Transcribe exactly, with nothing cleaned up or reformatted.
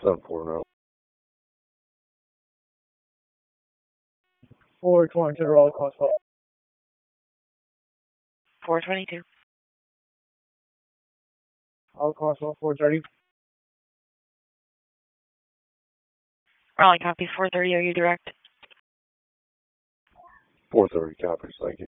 seven four now. four twenty-two, roll call swap. four twenty-two. All call swap, four thirty. Raleigh copies four thirty. Are you direct? four thirty copies, thank you.